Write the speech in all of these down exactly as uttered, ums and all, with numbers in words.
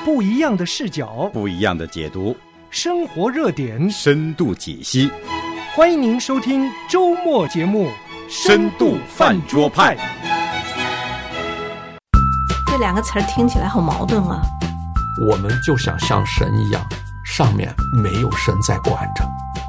不一样的视角， 不一样的解读， 生活热点， 深度解析。 欢迎您收听周末节目《 深度饭桌派》。 这两个词儿听起来好矛盾啊。 我们就想像神一样，上面没有神在管着。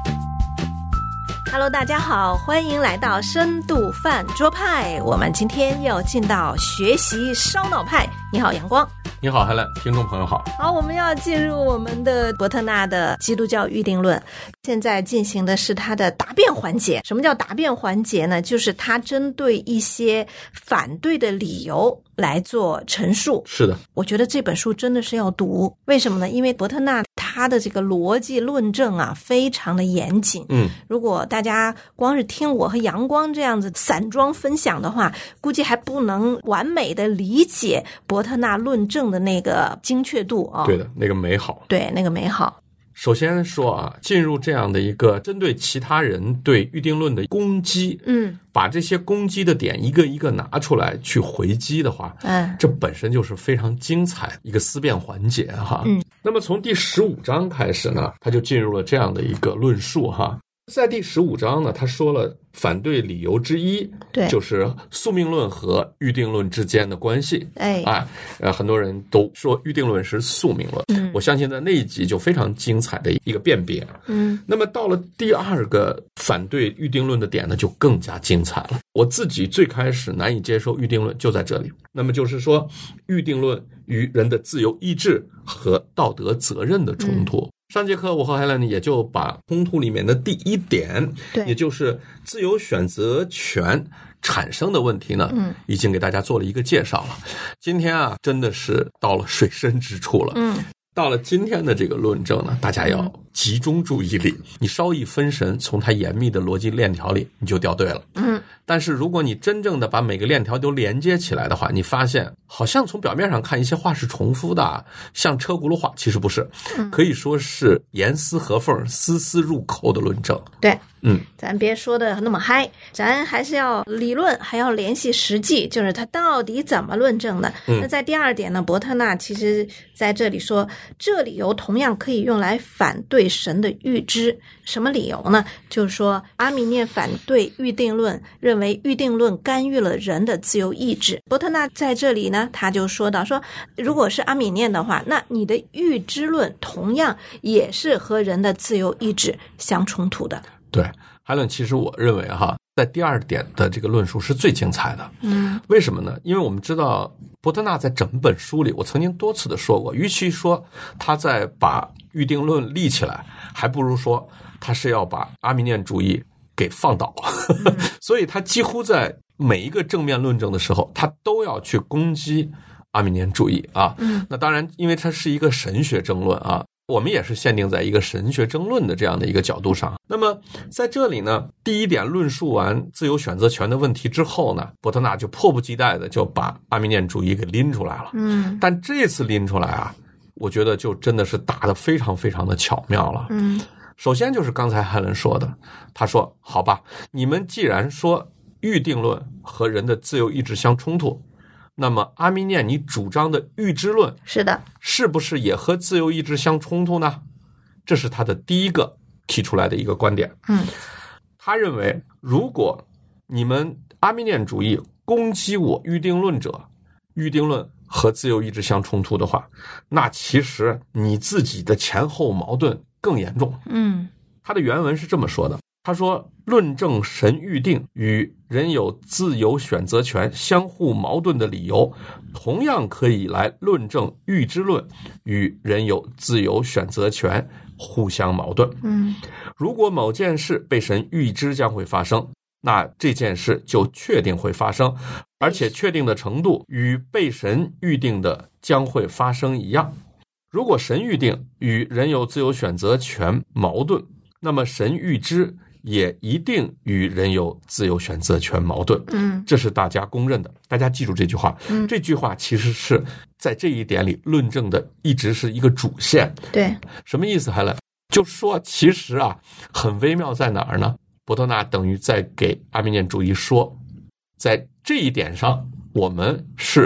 Hello， 大家好，欢迎来到深度饭桌派。我们今天要进到学习烧脑派。你好，阳光。 你好，海兰，听众朋友好。 好，我们要进入我们的伯特纳的基督教预定论。现在进行的是他的答辩环节。什么叫答辩环节呢？就是他针对一些反对的理由来做陈述。 是的， 我觉得这本书真的是要读。为什么呢？因为伯特纳他的这个逻辑论证啊，非常的严谨。 嗯， 如果大家光是听我和阳光这样子散装分享的话，估计还不能完美的理解伯特纳论证的那个精确度啊。 对的，那个美好。 对，那个美好。 首先说啊，进入这样的一个针对其他人对预定论的攻击， 嗯， 把这些攻击的点一个一个拿出来去回击的话， 嗯， 这本身就是非常精彩一个思辨环节哈。 嗯， 那么从第十五章开始呢，他就进入了这样的一个论述哈。在第十五章呢，他说了反对理由之一， 对， 就是宿命论和预定论之间的关系。 哎， 啊，呃，很多人都说预定论是宿命论， 嗯， 我相信在那一集就非常精彩的一个辨别。 嗯， 那么到了第二个反对预定论的点呢，就更加精彩了。我自己最开始难以接受预定论就在这里，那么就是说预定论与人的自由意志和道德责任的冲突。嗯，上节课我和海兰也就把冲突里面的第一点， 对， 也就是自由选择权产生的问题呢， 嗯， 已经给大家做了一个介绍了。今天啊，真的是到了水深之处了。 嗯， 到了今天的这个论证呢，大家要集中注意力，你稍一分神，从它严密的逻辑链条里你就掉队了。 嗯， 但是如果你真正的把每个链条都连接起来的话，你发现好像从表面上看一些话是重复的，像车轱辘话，其实不是，可以说是严丝合缝、丝丝入扣的论证。 对， 嗯， 咱别说的那么嗨，咱还是要理论，还要联系实际，就是他到底怎么论证的。 嗯， 那在第二点呢，伯特纳其实在这里说，这理由同样可以用来反对神的预知。什么理由呢？就是说阿米涅反对预定论，认为预定论干预了人的自由意志。伯特纳在这里呢，他就说到说，如果是阿米涅的话，那你的预知论同样也是和人的自由意志相冲突的。 对，海伦，其实我认为哈，在第二点的这个论述是最精彩的。 嗯， 为什么呢？因为我们知道伯特纳在整本书里，我曾经多次的说过，与其说他在把预定论立起来，还不如说他是要把阿米念主义给放倒。嗯、所以他几乎在每一个正面论证的时候，他都要去攻击阿米念主义啊。 嗯， 那当然，因为它是一个神学争论啊。我们也是限定在一个神学争论的这样的一个角度上。那么在这里呢，第一点论述完自由选择权的问题之后呢，伯特纳就迫不及待的就把阿米念主义给拎出来了。 嗯， 但这次拎出来啊，我觉得就真的是打得非常非常的巧妙了。 嗯， 首先就是刚才海伦说的，他说好吧，你们既然说预定论和人的自由意志相冲突，那么阿米念你主张的预知论是的， 是不是也和自由意志相冲突呢？这是他的第一个提出来的一个观点。 嗯， 他认为如果你们阿米念主义攻击我预定论者，预定论和自由意志相冲突的话，那其实你自己的前后矛盾更严重。 嗯， 他的原文是这么说的，他说论证神预定与人有自由选择权相互矛盾的理由，同样可以来论证预知论与人有自由选择权互相矛盾。 嗯， 如果某件事被神预知将会发生，那这件事就确定会发生，而且确定的程度与被神预定的将会发生一样。如果神预定与人有自由选择权矛盾，那么神预知也一定与人有自由选择权矛盾。 嗯， 这是大家公认的。大家记住这句话。 嗯， 这句话其实是在这一点里论证的，一直是一个主线。 对， 什么意思？海伦就说，其实啊，很微妙在哪儿呢？伯特纳等于在给阿米念主义说，在这一点上，我们是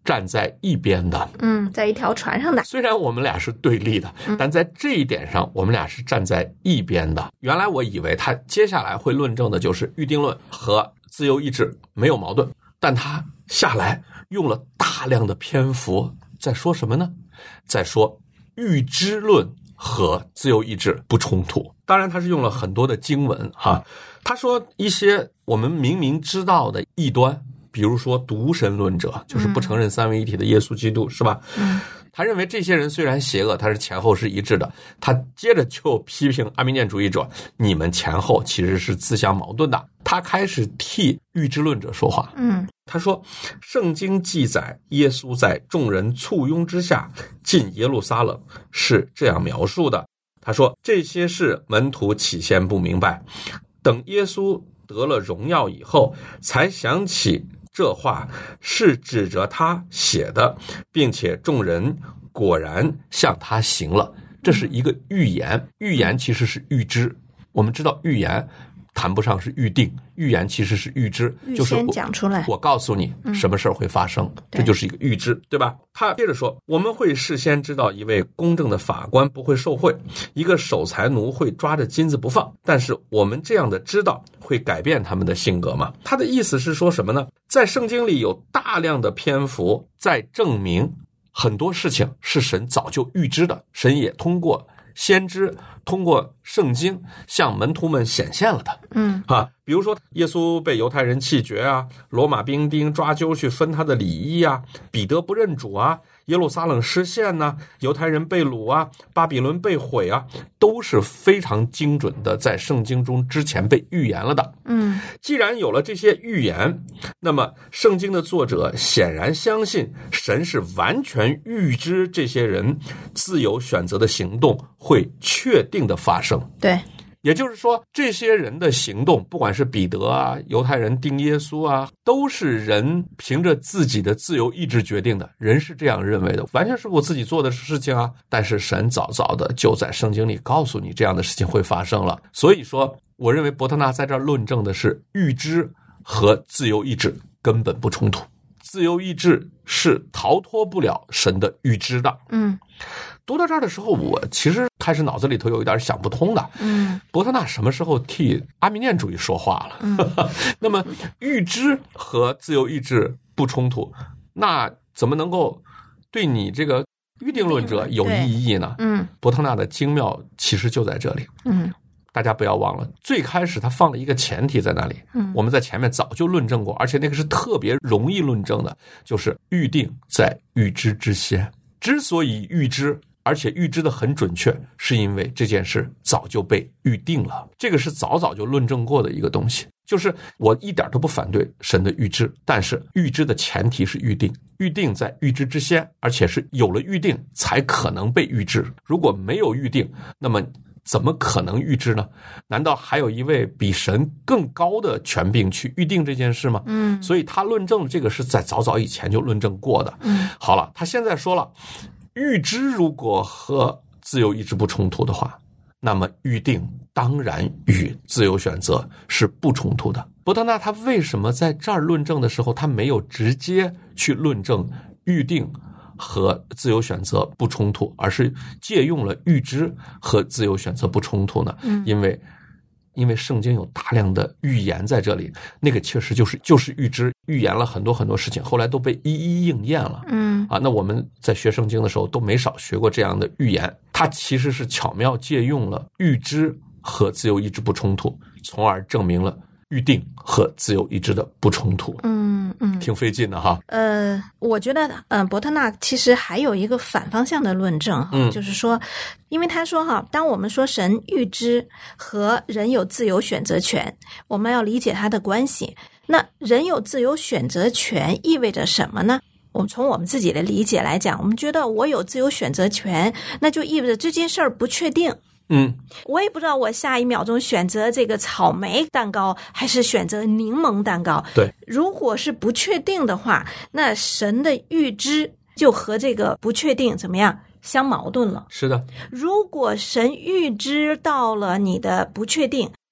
站在一边的。 嗯，在一条船上的。 虽然我们俩是对立的，但在这一点上我们俩是站在一边的。原来我以为他接下来会论证的就是预定论和自由意志没有矛盾，但他下来用了大量的篇幅在说什么呢？在说预知论和自由意志不冲突。当然他是用了很多的经文哈，他说一些我们明明知道的异端，比如说独神论者，就是不承认三位一体的耶稣基督，是吧？嗯，他认为这些人虽然邪恶，他是前后是一致的。他接着就批评阿弥念主义者，你们前后其实是自相矛盾的。他开始替预知论者说话。 嗯， 他说圣经记载耶稣在众人簇拥之下进耶路撒冷是这样描述的，他说这些事门徒起先不明白，等耶稣得了荣耀以后才想起这话是指着他写的，并且众人果然向他行了。这是一个预言，预言其实是预知。我们知道预言谈不上是预定，预言其实是预知，就是先讲出来， 我告诉你什么事儿会发生，嗯，这就是一个预知，对吧？他接着说，我们会事先知道一位公正的法官不会受贿，一个守财奴会抓着金子不放，但是我们这样的知道会改变他们的性格吗？他的意思是说什么呢？在圣经里有大量的篇幅在证明很多事情是神早就预知的，神也通过先知通过圣经向门徒们显现了的。嗯啊，比如说耶稣被犹太人弃绝啊，罗马兵丁抓阄去分他的礼衣啊，彼得不认主啊，耶路撒冷失陷啊，犹太人被掳啊，巴比伦被毁啊，都是非常精准的在圣经中之前被预言了的。嗯，既然有了这些预言，那么圣经的作者显然相信神是完全预知这些人自由选择的行动会确定的发生。 对， 也就是说这些人的行动，不管是彼得啊，犹太人钉耶稣啊，都是人凭着自己的自由意志决定的，人是这样认为的，完全是我自己做的事情啊。但是神早早的就在圣经里告诉你这样的事情会发生了。所以说我认为伯特纳在这儿论证的是预知和自由意志根本不冲突，自由意志是逃脱不了神的预知的。嗯，读到这儿的时候，我其实开始脑子里头有一点想不通的。嗯，伯特纳什么时候替阿弥念主义说话了？嗯、那么预知和自由意志不冲突，那怎么能够对你这个预定论者有意义呢？嗯，伯特纳的精妙其实就在这里。嗯。大家不要忘了，最开始他放了一个前提在那里，嗯，我们在前面早就论证过，而且那个是特别容易论证的，就是预定在预知之先。之所以预知，而且预知的很准确，是因为这件事早就被预定了。这个是早早就论证过的一个东西，就是我一点都不反对神的预知，但是预知的前提是预定，预定在预知之先，而且是有了预定才可能被预知。如果没有预定，那么怎么可能预知呢？难道还有一位比神更高的权柄去预定这件事吗？嗯，所以他论证这个是在早早以前就论证过的。嗯，好了，他现在说了，预知如果和自由意志不冲突的话，那么预定当然与自由选择是不冲突的。伯特纳他为什么在这儿论证的时候，他没有直接去论证预定和自由选择不冲突，而是借用了预知和自由选择不冲突呢？嗯，因为因为圣经有大量的预言在这里，那个确实就是就是预知，预言了很多很多事情，后来都被一一应验了。嗯啊，那我们在学圣经的时候都没少学过这样的预言，它其实是巧妙借用了预知和自由意志不冲突，从而证明了预定和自由意志的不冲突。嗯嗯，挺费劲的哈。 呃，我觉得，呃，伯特纳其实还有一个反方向的论证，嗯，就是说，因为他说哈，当我们说神预知和人有自由选择权，我们要理解它的关系。那人有自由选择权意味着什么呢？我们从我们自己的理解来讲，我们觉得我有自由选择权，那就意味着这件事儿不确定。嗯，我也不知道我下一秒钟选择这个草莓蛋糕还是选择柠檬蛋糕。 对， 如果是不确定的话，那神的预知就和这个不确定怎么样相矛盾了。 是的， 如果神预知到了你的不确定，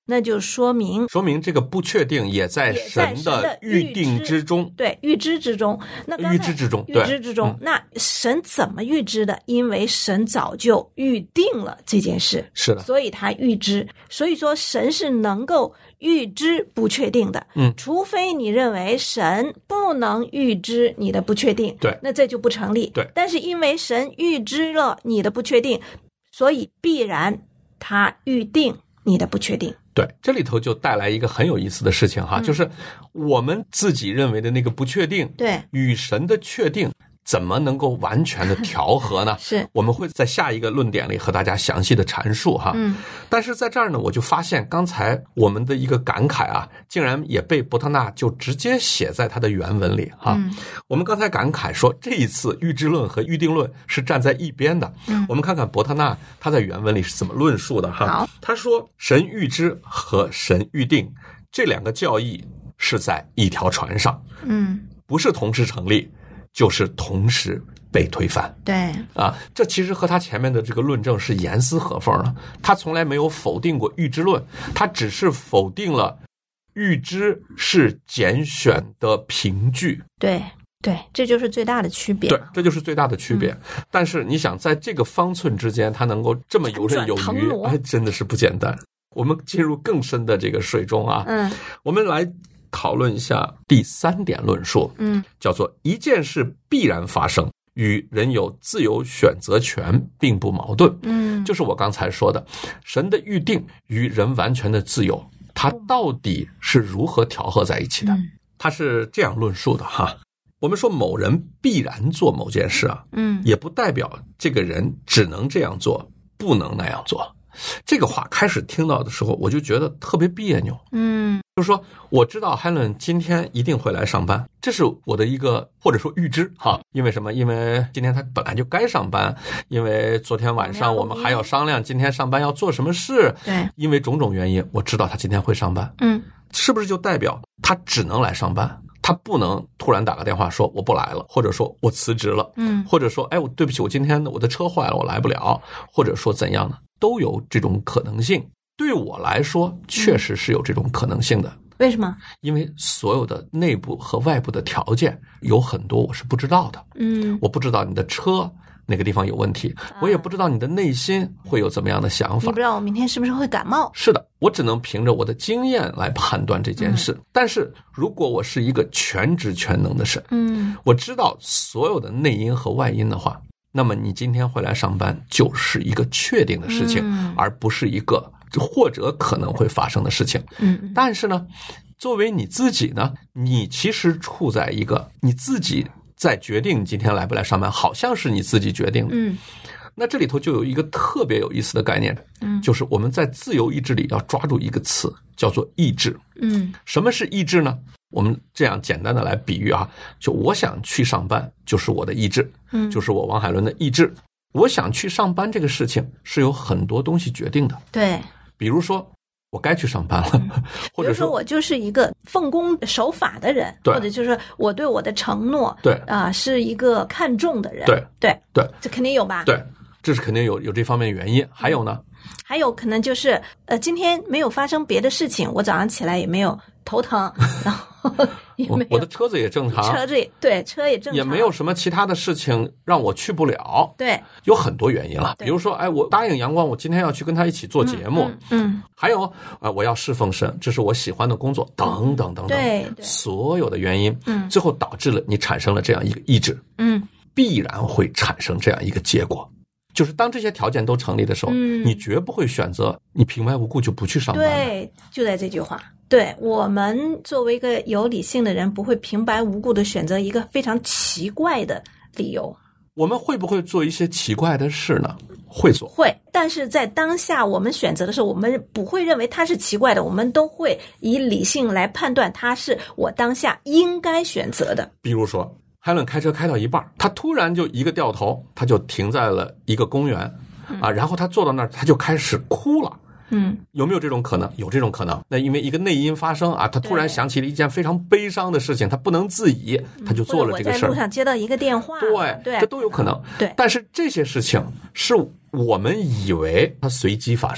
那就说明说明这个不确定也在神的预定之中， 对，预知之中。那刚才预知之中， 预知之中、嗯。那神怎么预知的？因为神早就预定了这件事， 是的， 所以他预知。所以说，神是能够预知不确定的。 嗯， 除非你认为神不能预知你的不确定， 对， 那这就不成立。 对， 但是因为神预知了你的不确定，所以必然他预定你的不确定。 对，这里头就带来一个很有意思的事情哈、嗯，就是我们自己认为的那个不确定， 对， 与神的确定怎么能够完全的调和呢？ 是， 我们会在下一个论点里和大家详细的阐述哈。 嗯， 但是在这儿呢，我就发现刚才我们的一个感慨啊，竟然也被伯特纳就直接写在他的原文里哈。 嗯， 我们刚才感慨说，这一次预知论和预定论是站在一边的。 嗯， 我们看看伯特纳他在原文里是怎么论述的哈。 好， 他说神预知和神预定这两个教义是在一条船上， 嗯， 不是同时成立，就是同时被推翻。 对啊，这其实和他前面的这个论证是严丝合缝的。他从来没有否定过预知论，他只是否定了预知是拣选的凭据。 对对，这就是最大的区别。 对，这就是最大的区别。嗯、但是你想，在这个方寸之间，他能够这么游刃有余，哎，真的是不简单。我们进入更深的这个水中啊， 嗯， 我们来讨论一下第三点论述， 嗯， 叫做一件事必然发生，与人有自由选择权并不矛盾。 嗯， 就是我刚才说的，神的预定与人完全的自由，它到底是如何调和在一起的？ 嗯、 他是这样论述的哈。我们说某人必然做某件事啊， 嗯， 也不代表这个人只能这样做，不能那样做。这个话开始听到的时候，我就觉得特别别扭。 嗯， 就是说，我知道 Helen 今天一定会来上班，这是我的一个或者说预知哈。因为什么？因为今天他本来就该上班，因为昨天晚上我们还要商量今天上班要做什么事。 对， 因为种种原因，我知道他今天会上班。 嗯， 是不是就代表他只能来上班？他不能突然打个电话说我不来了，或者说我辞职了， 嗯， 或者说哎，我对不起，我今天我的车坏了，我来不了，或者说怎样呢？都有这种可能性。对我来说，确实是有这种可能性的。 嗯、为什么？ 因为所有的内部和外部的条件有很多我是不知道的。 嗯， 我不知道你的车哪个地方有问题，我也不知道你的内心会有怎么样的想法。 你不知道我明天是不是会感冒？ 是的，我只能凭着我的经验来判断这件事。嗯、但是如果我是一个全知全能的神， 嗯， 我知道所有的内因和外因的话，那么你今天会来上班就是一个确定的事情， 嗯、 而不是一个或者可能会发生的事情。 嗯， 但是呢，作为你自己呢，你其实处在一个你自己在决定你今天来不来上班，好像是你自己决定的。 嗯， 那这里头就有一个特别有意思的概念， 嗯， 就是我们在自由意志里要抓住一个词，叫做意志。 嗯， 什么是意志呢？我们这样简单的来比喻啊，就我想去上班就是我的意志， 嗯， 就是我王海伦的意志。我想去上班这个事情是有很多东西决定的， 对， 比如说我该去上班了， 嗯、 或者说我就是一个奉公守法的人， 对， 或者就是我对我的承诺， 对啊、呃，是一个看重的人， 对对对， 这肯定有吧？ 对，这是肯定有有这方面原因。还有呢？ 还有可能就是呃，今天没有发生别的事情，我早上起来也没有头疼，然后也没有我的车子也正常， 车子也对，车也正常， 也没有什么其他的事情让我去不了。 对， 有很多原因了，比如说，哎，我答应阳光，我今天要去跟他一起做节目， 嗯，嗯还有啊、呃，我要侍奉神，这是我喜欢的工作，等等等等， 对，对所有的原因， 嗯， 最后导致了你产生了这样一个意志， 嗯， 必然会产生这样一个结果。就是当这些条件都成立的时候， 嗯， 你绝不会选择你平白无故就不去上班。 对，就在这句话。对，我们作为一个有理性的人，不会平白无故的选择一个非常奇怪的理由。 我们会不会做一些奇怪的事呢？会做， 会。但是在当下我们选择的时候，我们不会认为它是奇怪的，我们都会以理性来判断它是我当下应该选择的。 比如说Helen 开车开到一半，他突然就一个掉头，他就停在了一个公园，啊，然后他坐到那儿，他就开始哭了。 嗯， 有没有这种可能？有这种可能。那因为一个内因发生啊，他突然想起了一件非常悲伤的事情，他不能自已，他就做了这个事儿。 我在路上接到一个电话， 对对， 这都有可能。 对， 但是这些事情是我们以为它随机发生，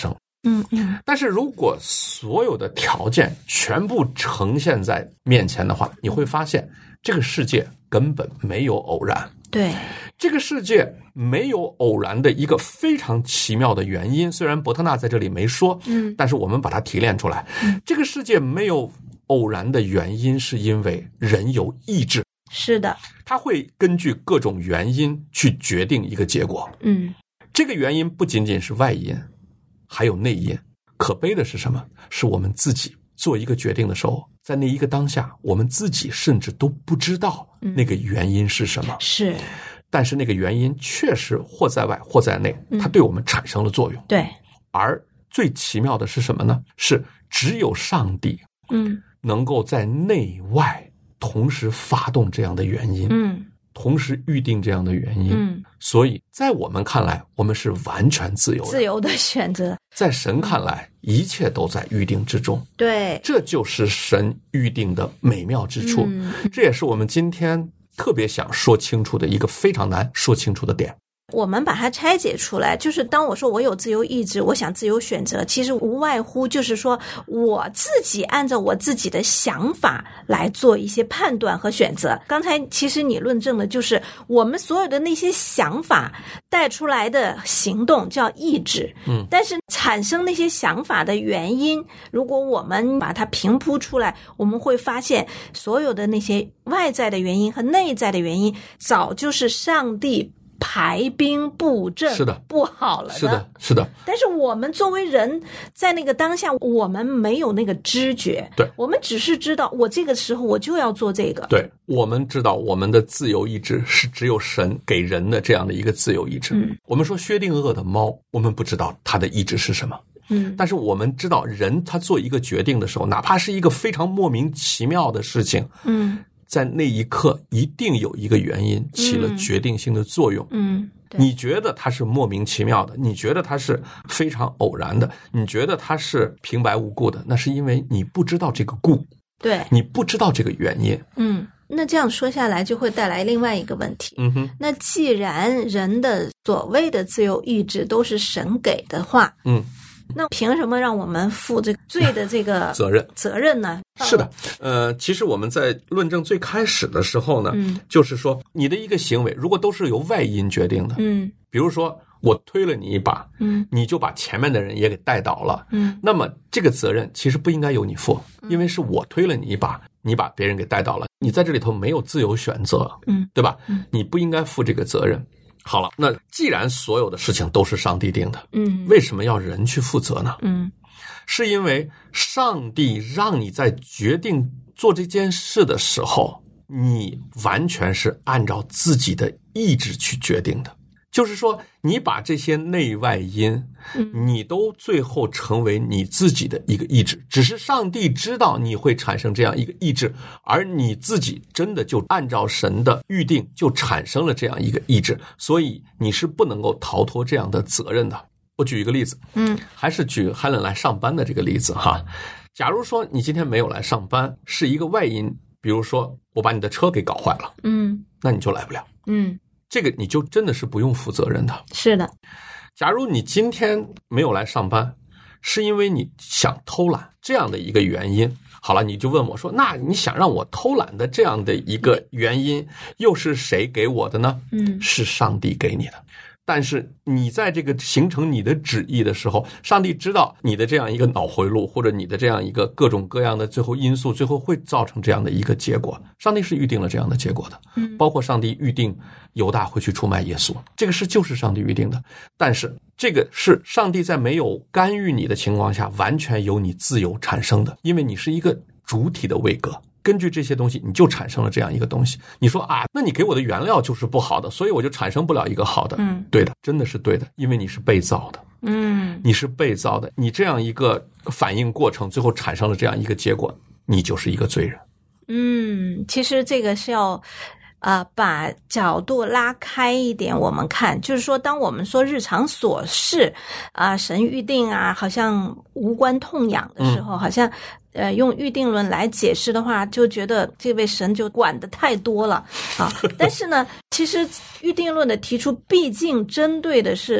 嗯嗯。 但是如果所有的条件全部呈现在面前的话，你会发现这个世界根本没有偶然。 对， 这个世界没有偶然的一个非常奇妙的原因，虽然伯特纳在这里没说， 嗯， 但是我们把它提炼出来。 嗯， 这个世界没有偶然的原因，是因为人有意志。 是的， 他会根据各种原因去决定一个结果。 嗯， 这个原因不仅仅是外因，还有内因。可悲的是什么？是我们自己做一个决定的时候，在那一个当下，我们自己甚至都不知道那个原因是什么。 嗯、是， 但是那个原因确实或在外或在内，它对我们产生了作用。 嗯、对。 而最奇妙的是什么呢？是只有上帝， 嗯， 能够在内外同时发动这样的原因， 嗯， 同时预定这样的原因， 嗯， 所以在我们看来，我们是完全自由的， 自由的选择。 在神看来，一切都在预定之中。 对， 这就是神预定的美妙之处。 嗯， 这也是我们今天特别想说清楚的一个非常难说清楚的点。 我们把它拆解出来，就是当我说我有自由意志，我想自由选择，其实无外乎就是说我自己按照我自己的想法来做一些判断和选择。刚才其实你论证的就是我们所有的那些想法带出来的行动叫意志， 嗯， 但是产生那些想法的原因，如果我们把它平铺出来，我们会发现所有的那些外在的原因和内在的原因，早就是上帝排兵布阵， 是的， 布好了的， 是的，是的。 但是我们作为人，在那个当下，我们没有那个知觉， 对， 我们只是知道，我这个时候我就要做这个。 对，我们知道我们的自由意志是只有神给人的这样的一个自由意志。 嗯， 我们说薛定谔的猫，我们不知道它的意志是什么。 嗯， 但是我们知道人他做一个决定的时候，哪怕是一个非常莫名其妙的事情， 嗯， 在那一刻一定有一个原因起了决定性的作用。 嗯， 你觉得它是莫名其妙的，你觉得它是非常偶然的，你觉得它是平白无故的，那是因为你不知道这个故， 对， 你不知道这个原因。 嗯，那这样说下来就会带来另外一个问题。 嗯哼， 那既然人的所谓的自由意志都是神给的话， 嗯， 那凭什么让我们负这个罪的这个责任责任呢？ 是的，呃，其实我们在论证最开始的时候呢， 嗯， 就是说你的一个行为如果都是由外因决定的， 嗯， 比如说我推了你一把， 嗯， 你就把前面的人也给带倒了， 嗯， 那么这个责任其实不应该由你负，因为是我推了你一把，你把别人给带倒了，你在这里头没有自由选择， 嗯， 对吧？ 嗯， 你不应该负这个责任。好了，那既然所有的事情都是上帝定的， 嗯， 为什么要人去负责呢？ 嗯， 是因为上帝让你在决定做这件事的时候，你完全是按照自己的意志去决定的。就是说你把这些内外因，你都最后成为你自己的一个意志，只是上帝知道你会产生这样一个意志，而你自己真的就按照神的预定就产生了这样一个意志，所以你是不能够逃脱这样的责任的。我举一个例子， 嗯， 还是举 Helen 来上班的这个例子哈。假如说你今天没有来上班，是一个外因，比如说我把你的车给搞坏了， 嗯， 那你就来不了， 嗯， 这个你就真的是不用负责任的。 是的。 假如你今天没有来上班，是因为你想偷懒这样的一个原因，好了，你就问我说，那你想让我偷懒的这样的一个原因又是谁给我的呢？ 嗯， 是上帝给你的。但是你在这个形成你的旨意的时候，上帝知道你的这样一个脑回路，或者你的这样一个各种各样的最后因素，最后会造成这样的一个结果。上帝是预定了这样的结果的， 嗯， 包括上帝预定犹大会去出卖耶稣，这个事就是上帝预定的。但是这个是上帝在没有干预你的情况下，完全由你自由产生的，因为你是一个主体的位格。根据这些东西，你就产生了这样一个东西。你说啊，那你给我的原料就是不好的，所以我就产生不了一个好的。 嗯， 对的，真的是对的，因为你是被造的。 嗯， 你是被造的，你这样一个反应过程，最后产生了这样一个结果，你就是一个罪人。 嗯，其实这个是要呃，把角度拉开一点，我们看，就是说，当我们说日常琐事啊、呃，神预定啊，好像无关痛痒的时候，嗯、好像呃用预定论来解释的话，就觉得这位神就管得太多了啊。但是呢，其实预定论的提出，毕竟针对的是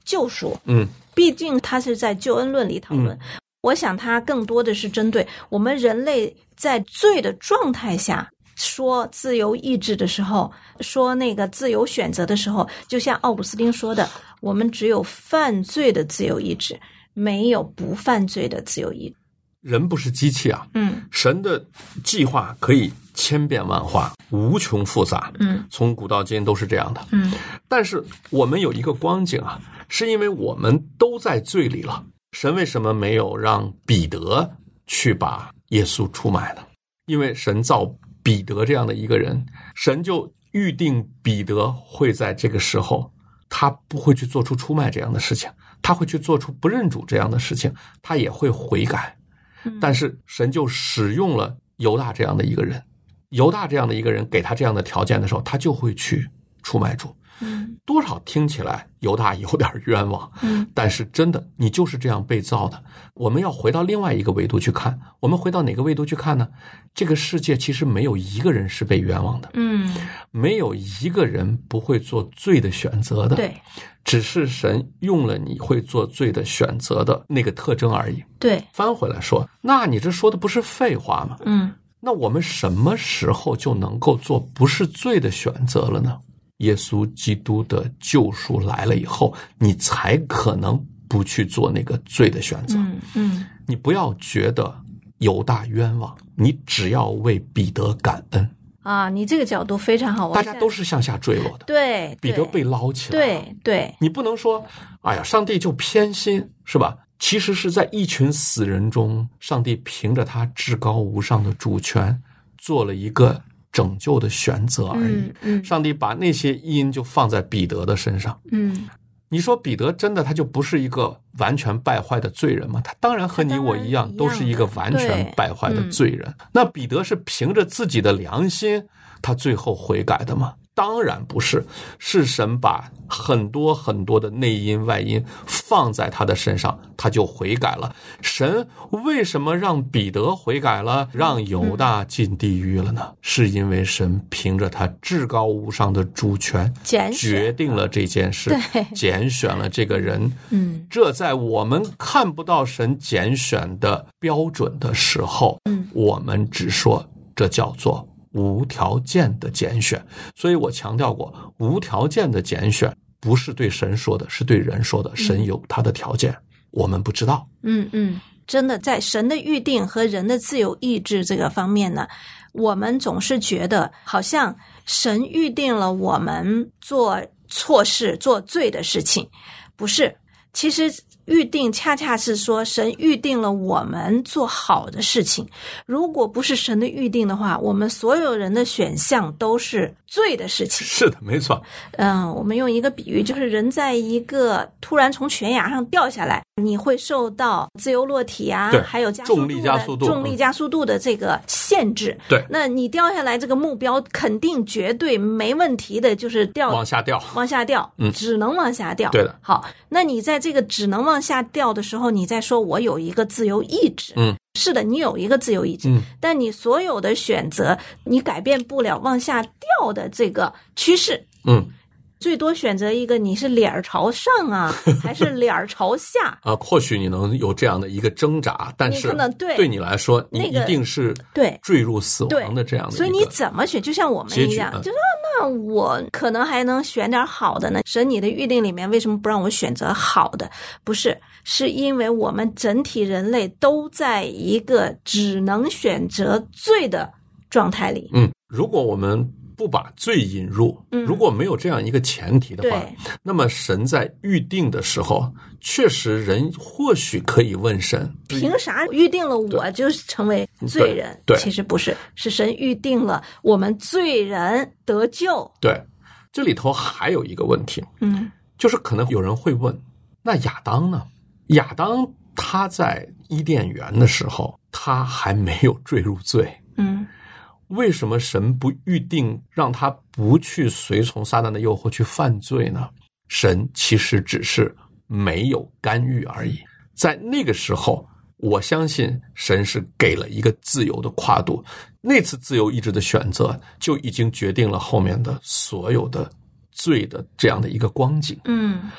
救赎。 嗯， 毕竟他是在救恩论里讨论。嗯，我想他更多的是针对我们人类在罪的状态下说自由意志的时候，说那个自由选择的时候，就像奥古斯丁说的，我们只有犯罪的自由意志，没有不犯罪的自由意志。 人不是机器啊， 嗯， 神的计划可以千变万化，无穷复杂， 嗯， 从古到今都是这样的， 嗯。 但是我们有一个光景啊，是因为我们都在罪里了。神为什么没有让彼得去把耶稣出卖呢？因为神造彼得这样的一个人，神就预定彼得会在这个时候，他不会去做出出卖这样的事情，他会去做出不认主这样的事情，他也会悔改。但是神就使用了犹大这样的一个人，犹大这样的一个人给他这样的条件的时候，他就会去出卖主。 嗯， 多少听起来犹大有点冤枉， 嗯， 但是真的你就是这样被造的。我们要回到另外一个维度去看，我们回到哪个维度去看呢？这个世界其实没有一个人是被冤枉的， 嗯， 没有一个人不会做罪的选择的， 对， 只是神用了你会做罪的选择的那个特征而已。 对， 翻回来说，那你这说的不是废话吗？ 嗯， 那我们什么时候就能够做不是罪的选择了呢？耶稣基督的救赎来了以后，你才可能不去做那个罪的选择。 嗯嗯， 你不要觉得犹大冤枉，你只要为彼得感恩啊！你这个角度非常好， 大家都是向下坠落的。 对， 彼得被捞起来了。 对对， 你不能说，哎呀，上帝就偏心，是吧？其实是在一群死人中，上帝凭着他至高无上的主权，做了一个拯救的选择而已。 嗯嗯， 上帝把那些因就放在彼得的身上。 嗯， 你说彼得真的他就不是一个完全败坏的罪人吗？他当然和你我一样，都是一个完全败坏的罪人。嗯，那彼得是凭着自己的良心，他最后悔改的吗？当然不是，是神把很多很多的内因外因放在他的身上，他就悔改了。神为什么让彼得悔改了，让犹大进地狱了呢？是因为神凭着他至高无上的主权决定了这件事，拣选了这个人。 嗯， 这在我们看不到神拣选的标准的时候， 嗯， 我们只说这叫做无条件的拣选。所以我强调过，无条件的拣选不是对神说的，是对人说的。神有他的条件，我们不知道。 嗯嗯，真的在神的预定和人的自由意志这个方面呢，我们总是觉得好像神预定了我们做错事做罪的事情，不是，其实预定恰恰是说神预定了我们做好的事情。如果不是神的预定的话，我们所有人的选项都是罪的事情。 是的，没错。 嗯，我们用一个比喻，就是人在一个突然从悬崖上掉下来，你会受到自由落体啊，还有加速度的重力加速度重力加速度的这个限制。 对， 那你掉下来这个目标肯定绝对没问题的，就是掉往下掉， 往下掉， 嗯， 只能往下掉。 对的。 好，那你在这个只能往下掉的时候，你再说我有一个自由意志， 嗯， 是的，你有一个自由意志， 嗯， 但你所有的选择，你改变不了往下掉的这个趋势， 嗯， 最多选择一个你是脸朝上啊，还是脸朝下啊？或许你能有这样的一个挣扎，但是对对你来说，你一定是对坠入死亡的这样的一个， 所以你怎么选？就像我们一样，就说那我可能还能选点好的呢。神，你的预定里面为什么不让我选择好的？不是，是因为我们整体人类都在一个只能选择罪的状态里。 嗯，如果我们不把罪引入，如果没有这样一个前提的话，那么神在预定的时候，确实人或许可以问神， 凭啥预定了我就是成为罪人？ 对， 其实不是，是神预定了我们罪人得救。 对，这里头还有一个问题， 嗯， 就是可能有人会问，那亚当呢？亚当他在伊甸园的时候，他还没有坠入罪， 嗯。 为什么神不预定让他不去随从撒旦的诱惑去犯罪呢？神其实只是没有干预而已。在那个时候，我相信神是给了一个自由的跨度，那次自由意志的选择就已经决定了后面的所有的罪的这样的一个光景。 嗯，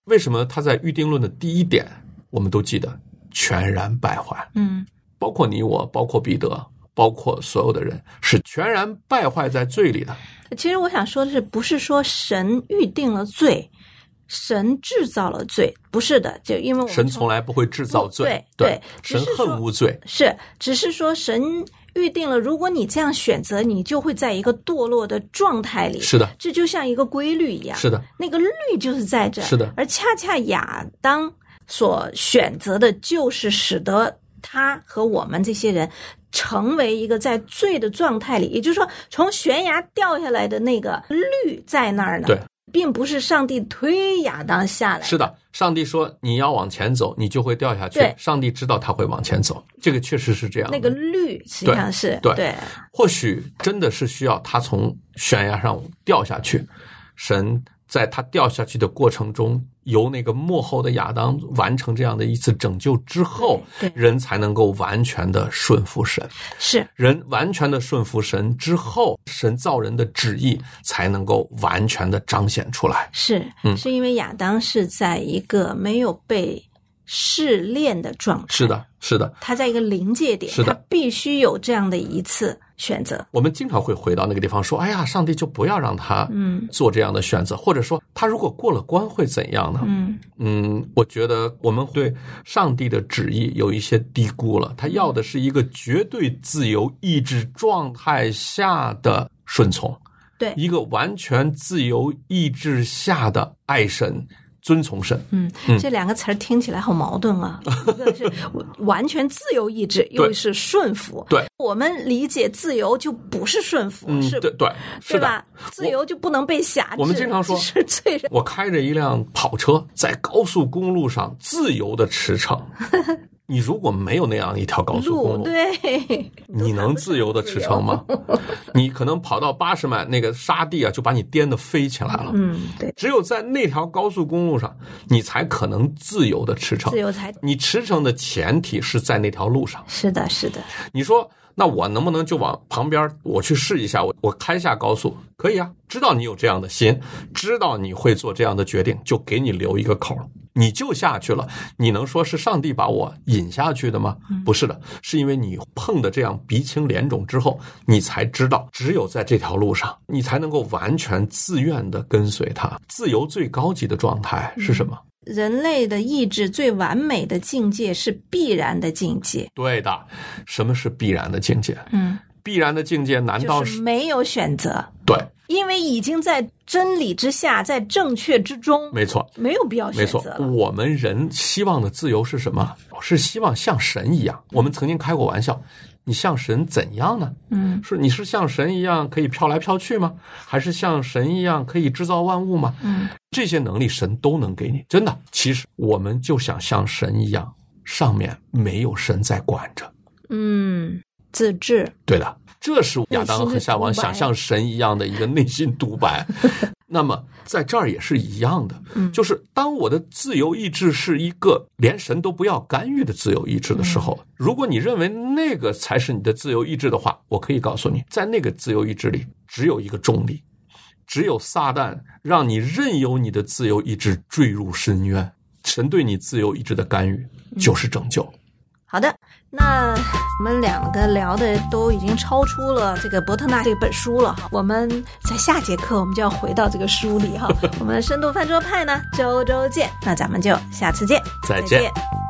为什么他在预定论的第一点我们都记得全然败坏？ 嗯， 包括你我，包括彼得，包括所有的人，是全然败坏在罪里的。 其实我想说的是，不是说神预定了罪，神制造了罪，不是的，就因为我们神从来不会制造罪， 对对， 神恨无罪， 是，只是说神预定了，如果你这样选择，你就会在一个堕落的状态里。 是的， 这就像一个规律一样。 是的， 那个律就是在这儿。 是的， 而恰恰亚当所选择的，就是使得他和我们这些人成为一个在罪的状态里，也就是说，从悬崖掉下来的那个律在那儿呢。 对。 并不是上帝推亚当下来。 是的，上帝说你要往前走，你就会掉下去。上帝知道他会往前走，这个确实是这样的。 那个律实际上是对, 对, 对，或许真的是需要他从悬崖上掉下去，神在他掉下去的过程中，由那个末后的亚当完成这样的一次拯救之后，人才能够完全的顺服神。 是人完全的顺服神之后，神造人的旨意才能够完全的彰显出来。 是，嗯，是因为亚当是在一个没有被试炼的状态。 是的，是的， 他在一个临界点， 是的， 他必须有这样的一次选择。 我们经常会回到那个地方说，哎呀，上帝就不要让他做这样的选择，嗯，或者说他如果过了关会怎样呢？ 嗯嗯，我觉得我们对上帝的旨意有一些低估了，他要的是一个绝对自由意志状态下的顺从， 对， 一个完全自由意志下的爱神。遵从神， 嗯，这两个词儿听起来好矛盾啊！一个是完全自由意志，又是顺服。 对， 我们理解自由就不是顺服， 嗯， 是， 对对， 对吧？自由就不能被辖制。 我们经常说， 是罪人。 我开着一辆跑车在高速公路上自由的驰骋。你如果没有那样一条高速公路， 对， 你能自由的驰骋吗？你可能跑到八十迈，那个沙地啊就把你颠得飞起来了。 嗯，对。 只有在那条高速公路上，你才可能自由的驰骋。 自由才。 你驰骋的前提是在那条路上。 是的，是的。 你说，那我能不能就往旁边我去试一下？我我开下高速可以啊。知道你有这样的心，知道你会做这样的决定，就给你留一个口。你就下去了，你能说是上帝把我引下去的吗？不是的，是因为你碰的这样鼻青脸肿之后，你才知道只有在这条路上，你才能够完全自愿的跟随他。自由最高级的状态是什么？ 人类的意志最完美的境界是必然的境界。 对的，什么是必然的境界？ 嗯， 必然的境界难道是,、就是没有选择？ 对。 因为已经在真理之下，在正确之中， 没错， 没有必要选择了。 没错，我们人希望的自由是什么？是希望像神一样。我们曾经开过玩笑，你像神怎样呢？ 嗯， 是你是像神一样可以飘来飘去吗？还是像神一样可以制造万物吗？ 嗯， 这些能力神都能给你，真的。其实我们就想像神一样，上面没有神在管着。 嗯，自治。 对的。这是亚当和夏娃想像神一样的一个内心独白。那么在这儿也是一样的，就是当我的自由意志是一个连神都不要干预的自由意志的时候，如果你认为那个才是你的自由意志的话，我可以告诉你，在那个自由意志里只有一个重力，只有撒旦让你任由你的自由意志坠入深渊。神对你自由意志的干预就是拯救。 好的，那我们两个聊的都已经超出了这个伯特纳这本书了。我们在下节课我们就要回到这个书里哈。我们深度饭桌派呢，周周见。那咱们就下次见， 再见。 再见。